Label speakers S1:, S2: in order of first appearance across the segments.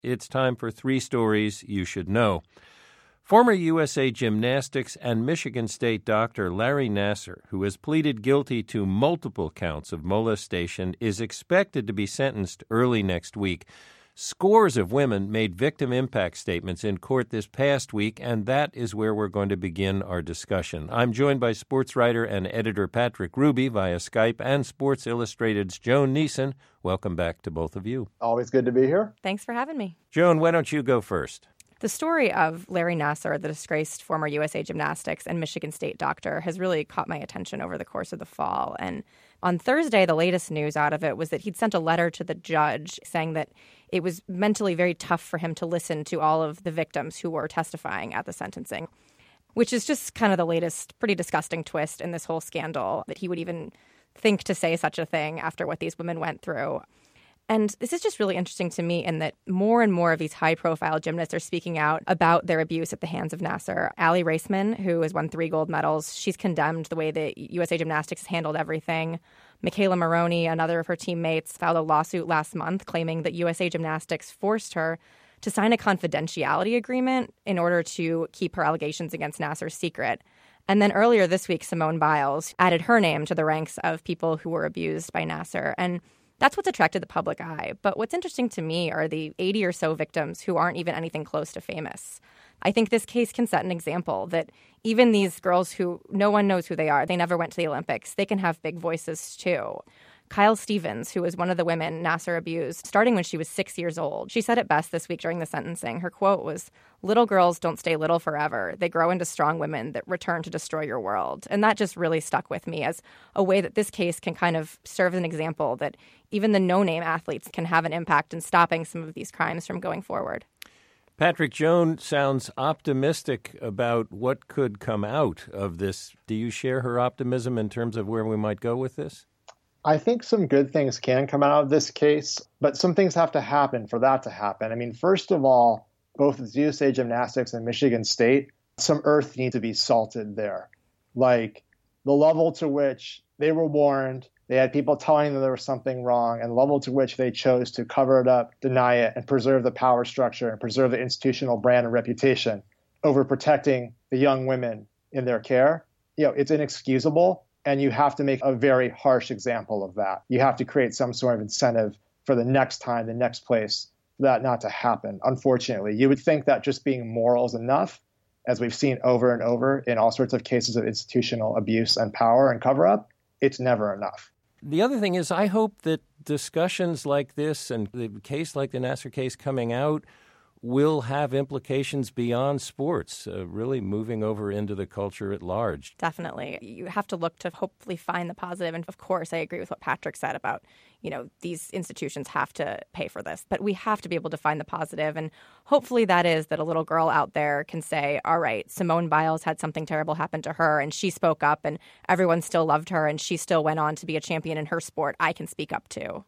S1: It's time for 3 stories you should know. Former USA Gymnastics and Michigan State doctor Larry Nassar, who has pleaded guilty to multiple counts of molestation, is expected to be sentenced early next week. Scores of women made victim impact statements in court this past week, and that is where we're going to begin our discussion. I'm joined by sports writer and editor Patrick Ruby via Skype and Sports Illustrated's Joan Neeson. Welcome back to both of you.
S2: Always good to be here.
S3: Thanks for having me.
S1: Joan, why don't you go first?
S3: The story of Larry Nassar, the disgraced former USA Gymnastics and Michigan State doctor, has really caught my attention over the course of the fall. And on Thursday, the latest news out of it was that he'd sent a letter to the judge saying that it was mentally very tough for him to listen to all of the victims who were testifying at the sentencing, which is just kind of the latest pretty disgusting twist in this whole scandal, that he would even think to say such a thing after what these women went through. And this is just really interesting to me in that more and more of these high-profile gymnasts are speaking out about their abuse at the hands of Nassar. Aly Raisman, who has won 3 gold medals, she's condemned the way that USA Gymnastics has handled everything. Michaela Maroney, another of her teammates, filed a lawsuit last month claiming that USA Gymnastics forced her to sign a confidentiality agreement in order to keep her allegations against Nassar secret. And then earlier this week, Simone Biles added her name to the ranks of people who were abused by Nassar. And that's what's attracted the public eye. But what's interesting to me are the 80 or so victims who aren't even anything close to famous. I think this case can set an example that even these girls who no one knows who they are, they never went to the Olympics, they can have big voices too. Kyle Stevens, who was one of the women Nassar abused, starting when she was 6 years old. She said it best this week during the sentencing. Her quote was, "Little girls don't stay little forever. They grow into strong women that return to destroy your world." And that just really stuck with me as a way that this case can kind of serve as an example that even the no-name athletes can have an impact in stopping some of these crimes from going forward.
S1: Patrick, Joan sounds optimistic about what could come out of this. Do you share her optimism in terms of where we might go with this?
S2: I think some good things can come out of this case, but some things have to happen for that to happen. I mean, first of all, both with USA Gymnastics and Michigan State, some earth needs to be salted there. Like the level to which they were warned, they had people telling them there was something wrong, and the level to which they chose to cover it up, deny it, and preserve the power structure and preserve the institutional brand and reputation over protecting the young women in their care. It's inexcusable. And you have to make a very harsh example of that. You have to create some sort of incentive for the next time, the next place, for that not to happen. Unfortunately, you would think that just being moral is enough, as we've seen over and over in all sorts of cases of institutional abuse and power and cover-up. It's never enough.
S1: The other thing is I hope that discussions like this and the case like the Nassar case coming out will have implications beyond sports, really moving over into the culture at large.
S3: Definitely. You have to look to hopefully find the positive. And of course, I agree with what Patrick said about, these institutions have to pay for this. But we have to be able to find the positive. And hopefully that is that a little girl out there can say, all right, Simone Biles had something terrible happen to her and she spoke up and everyone still loved her and she still went on to be a champion in her sport. I can speak up too.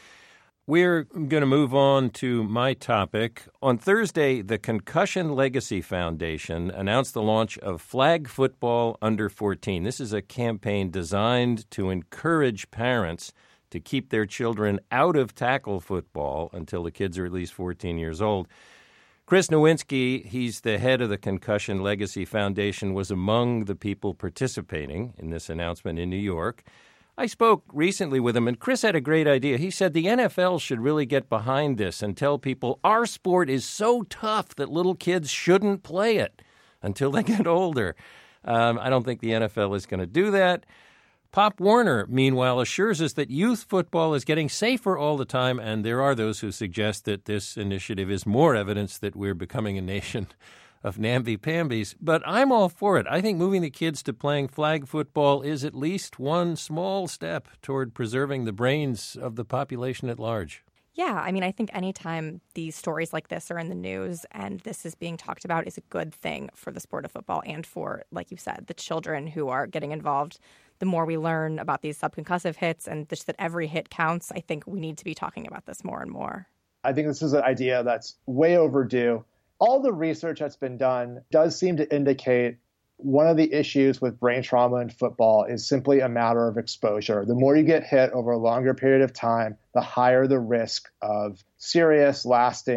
S1: We're going to move on to my topic. On Thursday, the Concussion Legacy Foundation announced the launch of Flag Football Under 14. This is a campaign designed to encourage parents to keep their children out of tackle football until the kids are at least 14 years old. Chris Nowinski, he's the head of the Concussion Legacy Foundation, was among the people participating in this announcement in New York. I spoke recently with him, and Chris had a great idea. He said the NFL should really get behind this and tell people our sport is so tough that little kids shouldn't play it until they get older. I don't think the NFL is going to do that. Pop Warner, meanwhile, assures us that youth football is getting safer all the time, and there are those who suggest that this initiative is more evidence that we're becoming a nation of namby-pambies, but I'm all for it. I think moving the kids to playing flag football is at least one small step toward preserving the brains of the population at large.
S3: Yeah, I mean, I think anytime these stories like this are in the news and this is being talked about is a good thing for the sport of football and for, like you said, the children who are getting involved. The more we learn about these subconcussive hits and just that every hit counts, I think we need to be talking about this more and more.
S2: I think this is an idea that's way overdue. All the research that's been done does seem to indicate one of the issues with brain trauma in football is simply a matter of exposure. The more you get hit over a longer period of time, the higher the risk of serious, lasting,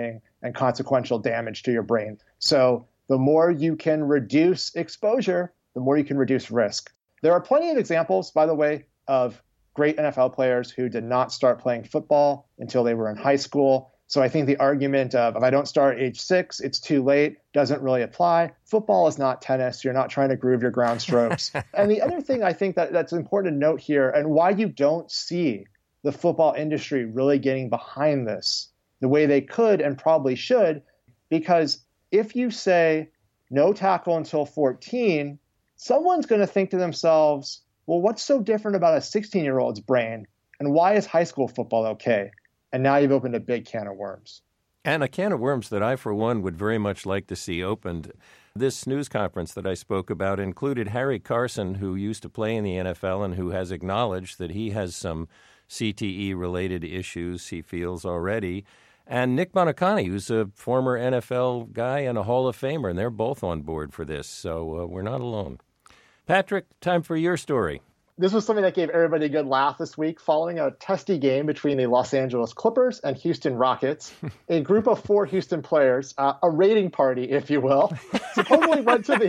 S2: and consequential damage to your brain. So the more you can reduce exposure, the more you can reduce risk. There are plenty of examples, by the way, of great NFL players who did not start playing football until they were in high school. So I think the argument of if I don't start at age 6, it's too late, doesn't really apply. Football is not tennis. You're not trying to groove your ground strokes. And the other thing I think that's important to note here, and why you don't see the football industry really getting behind this the way they could and probably should, because if you say no tackle until 14, someone's going to think to themselves, well, what's so different about a 16-year-old's brain? And why is high school football okay? And now you've opened a big can of worms.
S1: And a can of worms that I, for one, would very much like to see opened. This news conference that I spoke about included Harry Carson, who used to play in the NFL and who has acknowledged that he has some CTE-related issues he feels already, and Nick Buoniconti, who's a former NFL guy and a Hall of Famer, and they're both on board for this, so we're not alone. Patrick, time for your story.
S2: This was something that gave everybody a good laugh this week. Following a testy game between the Los Angeles Clippers and Houston Rockets, a group of 4 Houston players, a raiding party, if you will, supposedly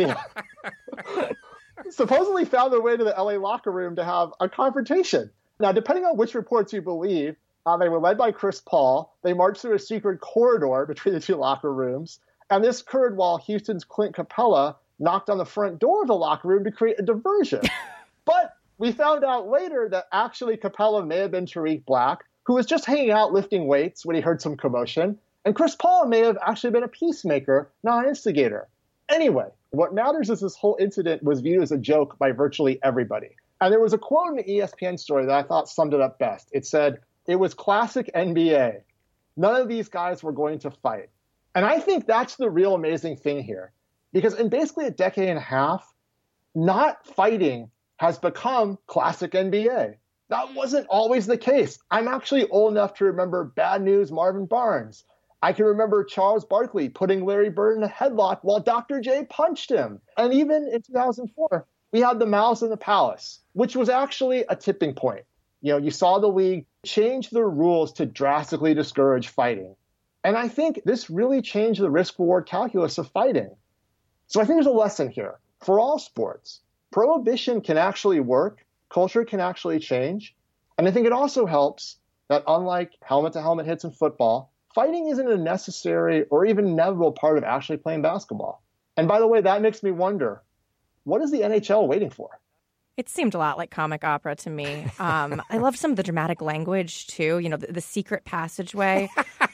S2: found their way to the LA locker room to have a confrontation. Now, depending on which reports you believe, they were led by Chris Paul. They marched through a secret corridor between the 2 locker rooms, and this occurred while Houston's Clint Capella knocked on the front door of the locker room to create a diversion. But we found out later that actually Capella may have been Tariq Black, who was just hanging out lifting weights when he heard some commotion. And Chris Paul may have actually been a peacemaker, not an instigator. Anyway, what matters is this whole incident was viewed as a joke by virtually everybody. And there was a quote in the ESPN story that I thought summed it up best. It said, "It was classic NBA. None of these guys were going to fight." And I think that's the real amazing thing here. Because in basically a decade and a half, not fighting has become classic NBA. That wasn't always the case. I'm actually old enough to remember Bad News Marvin Barnes. I can remember Charles Barkley putting Larry Bird in a headlock while Dr. J punched him. And even in 2004, we had the Malice in the Palace, which was actually a tipping point. You saw the league change the rules to drastically discourage fighting. And I think this really changed the risk-reward calculus of fighting. So I think there's a lesson here for all sports. Prohibition can actually work. Culture can actually change. And I think it also helps that unlike helmet-to-helmet hits in football, fighting isn't a necessary or even inevitable part of actually playing basketball. And by the way, that makes me wonder, what is the NHL waiting for?
S3: It seemed a lot like comic opera to me. I loved some of the dramatic language, too. The secret passageway.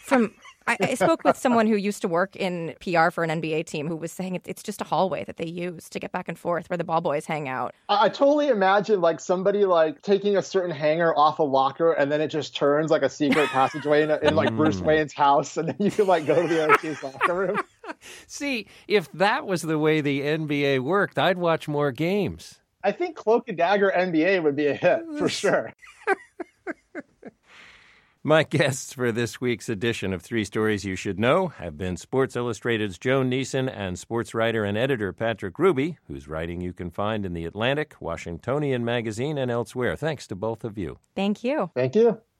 S3: I spoke with someone who used to work in PR for an NBA team who was saying it's just a hallway that they use to get back and forth where the ball boys hang out.
S2: I totally imagine somebody taking a certain hanger off a locker and then it just turns like a secret passageway in Bruce Wayne's house, and then you can go to the other team's locker room.
S1: See, if that was the way the NBA worked, I'd watch more games.
S2: I think Cloak and Dagger NBA would be a hit, for sure.
S1: My guests for this week's edition of 3 Stories You Should Know have been Sports Illustrated's Joan Neeson and sports writer and editor Patrick Ruby, whose writing you can find in The Atlantic, Washingtonian Magazine, and elsewhere. Thanks to both of you.
S3: Thank you.
S2: Thank you.